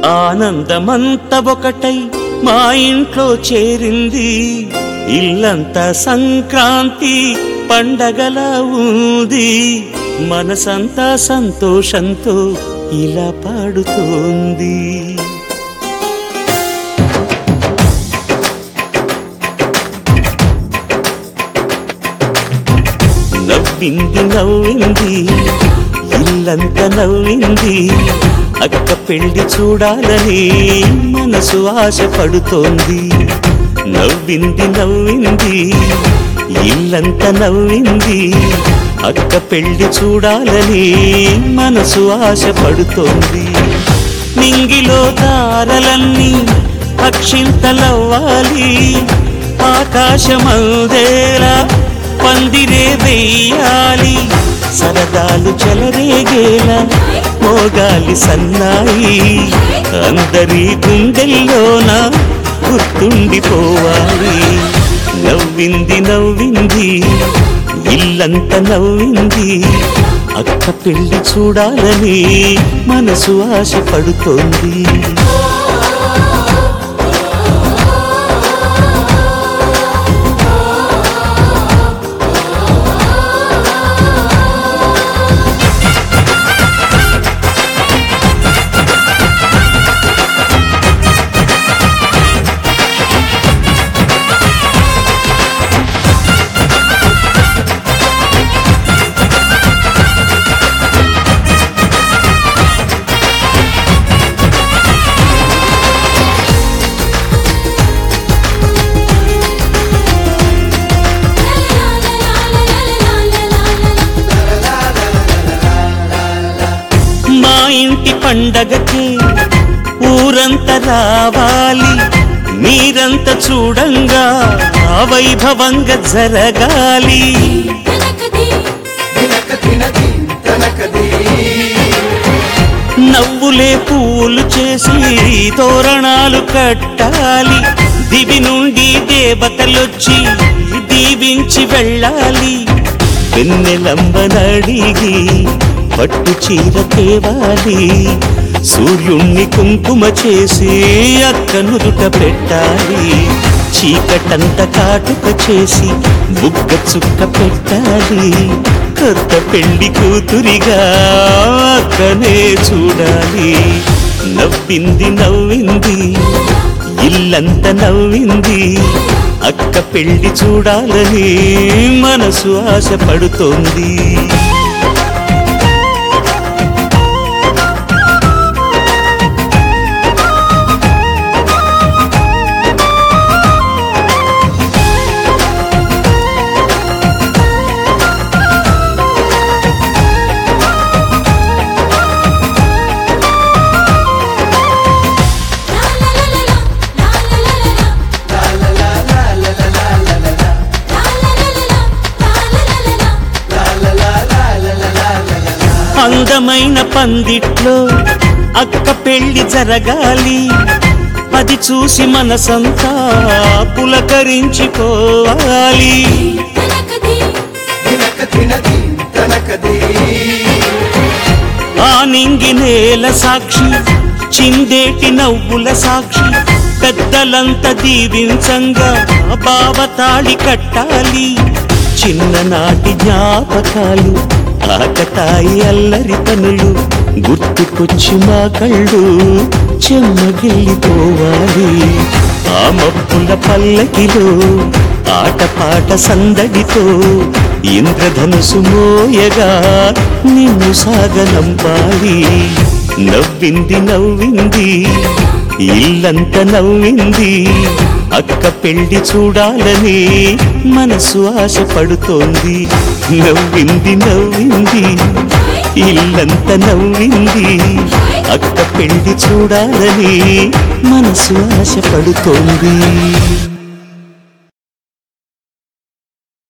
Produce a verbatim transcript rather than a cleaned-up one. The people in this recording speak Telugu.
ఆనందమంత ఒకటై మా ఇంట్లో చేరింది, ఇల్లంతా సంక్రాంతి పండగలా ఉంది, మనసంతా సంతోషంతో ఇలా పాడుతోంది. నవ్వింది నవ్వింది ఇల్లంతా నవ్వింది, అక్క పెళ్లి చూడాలని మనసు ఆశపడుతోంది. నవ్వింది నవ్వింది ఇల్లంతా నవ్వింది, అక్క పెళ్లి చూడాలని మనసు ఆశపడుతోంది. నింగిలో తారలన్నీ అక్షింతలవ్వాలి, ఆకాశమందేలా పందిరే వెయ్యాలి, సరదాలు చెలరేగేలా మోగాలి సన్నాయి, అందరి గుండెల్లోన గుర్తుండిపోవాలి. నవ్వింది నవ్వింది ఇల్లంతా నవ్వింది, అక్క పెళ్లి చూడాలని మనసు ఆశపడుతోంది. ఇంటి పండగకి ఊరంతా రావాలి, మీరంతా చూడంగా వైభవంగా జరగాలి. నవ్వులే పూలు చేసి తోరణాలు కట్టాలి, దివి నుండి దేవతలొచ్చి దీవించి వెళ్ళాలి. వెన్నెలంబనడిగి పట్టు చీర తేవాలి, సూర్యుణ్ణి కుంకుమ చేసి అక్క నుదుట పెట్టాలి, చీకటంత కాటుక చేసి బుగ్గ చుక్క పెట్టాలి. కొత్త పెళ్లి కూతురిగా అక్కనే చూడాలి. నవ్వింది నవ్వింది ఇల్లంతా నవ్వింది, అక్క పెళ్లి చూడాలని మనసు ఆశపడుతోంది. అందమైన పందిట్లో అక్క పెళ్లి జరగాలి, అది చూసి మనసంతా పులకరించిపోవాలి. ఆ నింగి నేల సాక్షి, చిందేటి నవ్వుల సాక్షి, పెద్దలంతా దీవించంగా బావతాళి కట్టాలి. చిన్ననాటి జ్ఞాపకాలు ఆకతాయి అల్లరి పనులు గుర్తుకొచ్చి మా కళ్ళు చెమ్మగిల్లిపోవాలి. ఆ మబ్బుల పల్లకిలో ఆటపాట సందడితో ఇంద్రధనుసు మోయగా నిన్ను సాగనంపాలి. నవ్వింది నవ్వింది ఇల్లంతా నవ్వింది, అక్క పెళ్లి చూడాలని మనసు ఆశపడుతోంది. నవ్వింది నవ్వింది ఇల్లంతా నవ్వింది, అక్క పెళ్లి చూడాలని మనసు ఆశపడుతోంది.